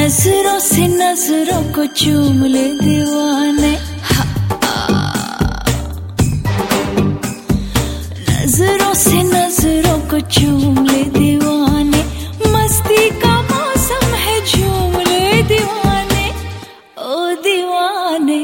नजरों से नजरों को चूम ले दीवाने, नजरों से नजरों को चूम ले दीवाने, मस्ती का मौसम है झूम ले दीवाने, ओ दीवाने।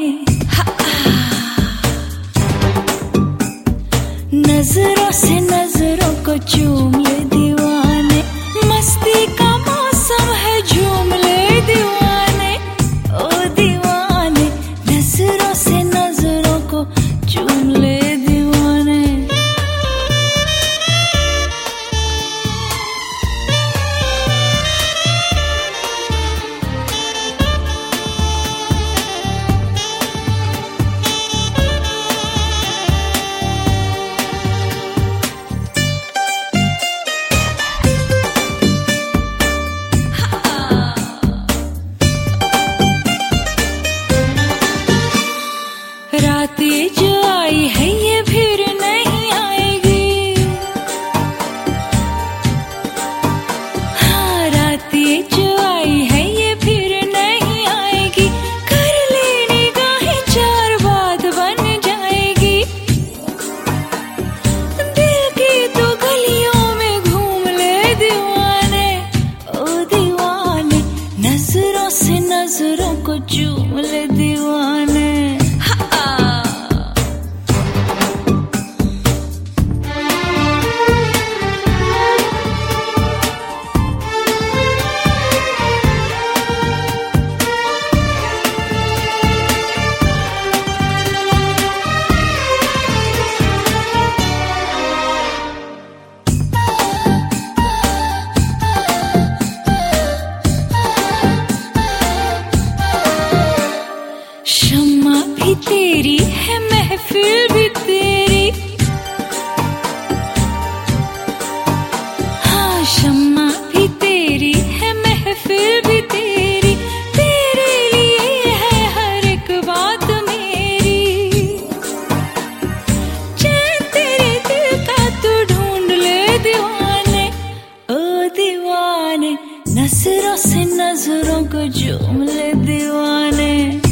नजरों से नजरों को चूम ले दीवाने, मस्ती का मौसम है झूम ले दीवाने, ओ दीवाने। नजरों से नजरों को चूम ले दीवाने। रातें जो आई है ये फिर नहीं आएगी, हाँ रातें जो आई है ये फिर नहीं आएगी, कर ले निगाहें चार बात बन जाएगी, दिल की तो गलियों में घूम ले दीवाने, ओ दीवाने। नजरों से नजरों को चूम ले दीवाने। शम्मा भी तेरी है महफिल भी तेरी, हाँ शम्मा भी तेरी है महफिल भी तेरी, तेरे लिए है हर एक बात मेरी, चैन तेरे दिल का तू ढूंढ ले दीवाने, ओ दीवाने। नजरों से नजरों को चूम ले दीवाने।